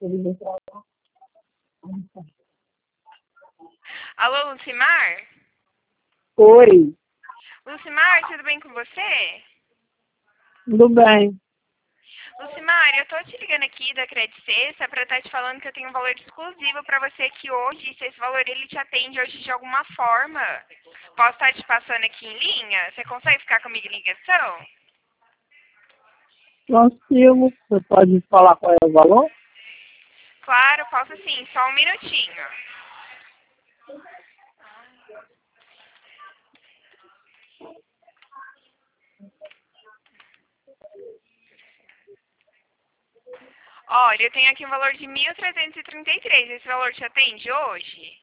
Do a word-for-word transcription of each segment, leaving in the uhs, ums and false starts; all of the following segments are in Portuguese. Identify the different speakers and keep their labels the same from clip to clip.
Speaker 1: Alô, Lucimar?
Speaker 2: Oi,
Speaker 1: Lucimar, tudo bem com você?
Speaker 2: tudo bem.
Speaker 1: Lucimar, eu tô te ligando aqui da Credit Sexta pra estar te falando que eu tenho um valor exclusivo pra você aqui hoje. Se esse valor ele te atende hoje de alguma forma. Posso estar te passando aqui em linha? Você consegue ficar comigo em ligação?
Speaker 2: Consigo, você pode falar qual é o valor?
Speaker 1: Claro, posso sim, só um minutinho. Olha, eu tenho aqui um valor de mil trezentos e trinta e três. Esse valor te atende hoje?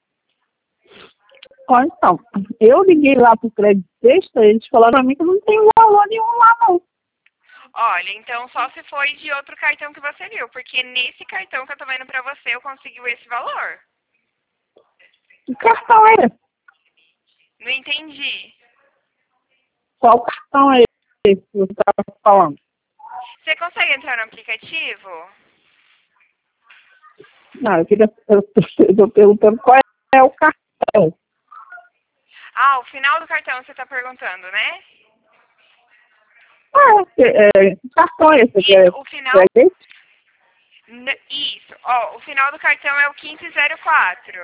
Speaker 2: Olha, então, eu liguei lá pro Crédito Sexta, eles falaram pra mim que não tem valor nenhum lá, não.
Speaker 1: Olha, então só se foi de outro cartão que você viu, porque nesse cartão que eu tô vendo pra você eu consegui esse valor.
Speaker 2: Que cartão é esse?
Speaker 1: Não entendi.
Speaker 2: Qual cartão é esse que você tá falando?
Speaker 1: Você consegue entrar no aplicativo?
Speaker 2: Não, eu queria, eu tô perguntando qual é o cartão.
Speaker 1: Ah, o final do cartão você tá perguntando, né?
Speaker 2: Ah, é, é, que cartão é esse? Que é,
Speaker 1: Isso, o final...
Speaker 2: é esse?
Speaker 1: N- Isso, ó, o final do cartão é o quinze zero quatro.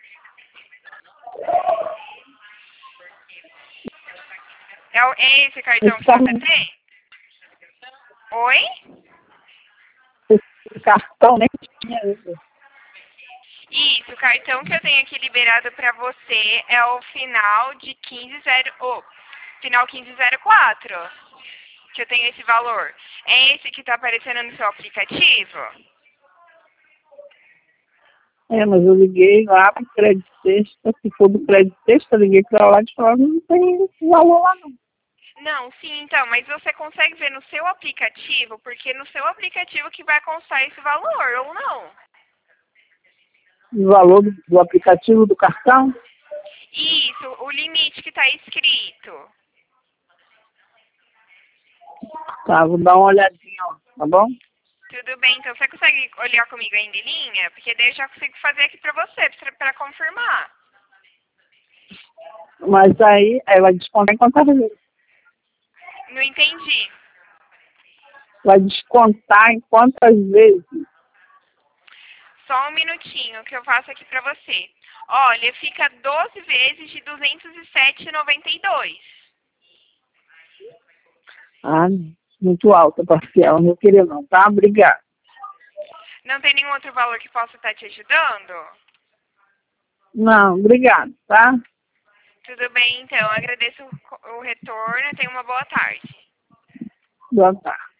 Speaker 1: É, o- é esse cartão
Speaker 2: Esse
Speaker 1: que você
Speaker 2: cartão,
Speaker 1: tem? Oi?
Speaker 2: esse cartão nem tinha isso.
Speaker 1: Isso, o cartão que eu tenho aqui liberado pra você é o final de quinze zero... Oh, final quinze zero quatro. Que eu tenho esse valor. É esse que tá aparecendo no seu aplicativo?
Speaker 2: É, mas eu liguei lá pro Crédito Sexta, se for do Crédito Sexta, eu liguei pra lá e falaram que não tem valor lá, não.
Speaker 1: Não, sim, então, mas você consegue ver no seu aplicativo, porque no seu aplicativo que vai constar esse valor, ou não?
Speaker 2: O valor do, do aplicativo do cartão?
Speaker 1: Isso, o limite que tá escrito.
Speaker 2: Tá, vou dar uma olhadinha, ó, tá bom?
Speaker 1: Tudo bem, então você consegue olhar comigo ainda em linha? Porque daí eu já consigo fazer aqui pra você, pra, pra confirmar.
Speaker 2: Mas aí aí vai descontar em quantas vezes?
Speaker 1: Não entendi.
Speaker 2: Vai descontar em quantas vezes?
Speaker 1: Só um minutinho que eu faço aqui pra você. Olha, fica doze vezes de duzentos e sete reais e noventa e dois.
Speaker 2: Ah, muito alta, parcial, não queria não, tá? Obrigada.
Speaker 1: Não tem nenhum outro valor que possa estar te ajudando?
Speaker 2: Não, obrigado, tá?
Speaker 1: Tudo bem, então. Agradeço o o retorno. Tenha uma boa tarde.
Speaker 2: Boa tarde.